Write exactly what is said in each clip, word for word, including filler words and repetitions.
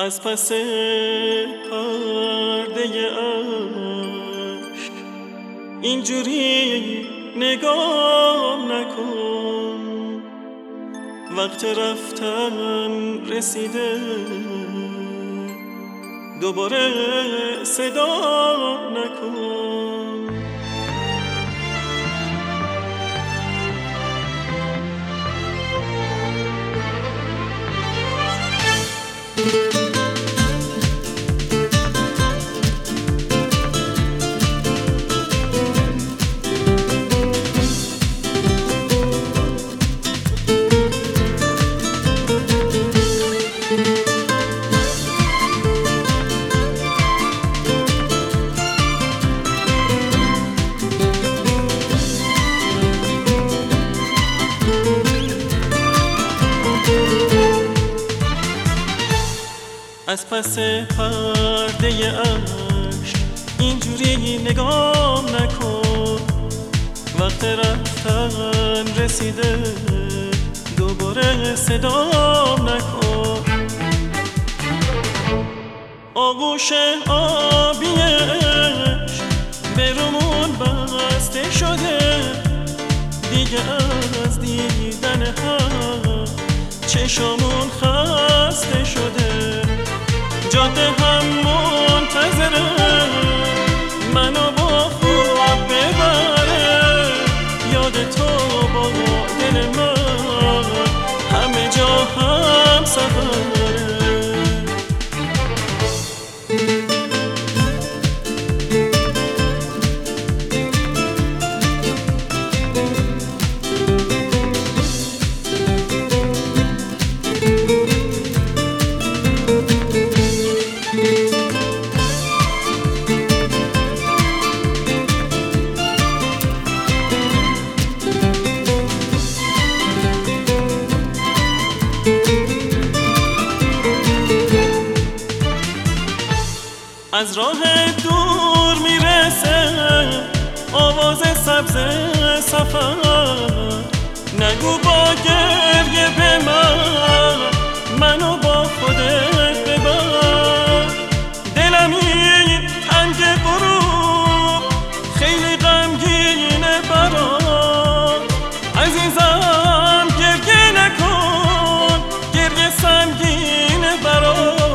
از پس پرده عشق اینجوری نگام نکن، وقت رفتن رسیده دوباره صدا نکن. از پس پرده عشق اینجوری نگام نکن، وقت رفتن رسیده دوباره صدام نکن. آغوش آبی عشق به رومون بسته شده، دیگه از دیدن هم چشامون خسته شده. جاده هم منتظره منو با خود ببره، یاد تو با دل من همه جا هم سفره. از راه دور میرسه آواز سبز سفر، نگو با گریه به من منو با خودت ببر. دلم این تنگ غروب خیلی غمگینه برات، عزیزم گریه نکن گریه سنگینه برات.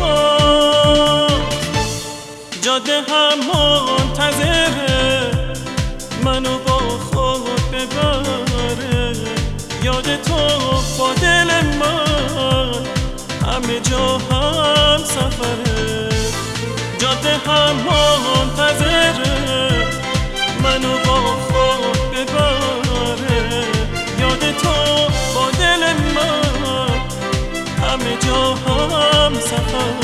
جاده هم منتظره منو با خود ببره، یاد تو با دل من همه جا هم سفره. جاده هم منتظره منو با خود ببره، یاد تو با دل من همه جا هم سفره.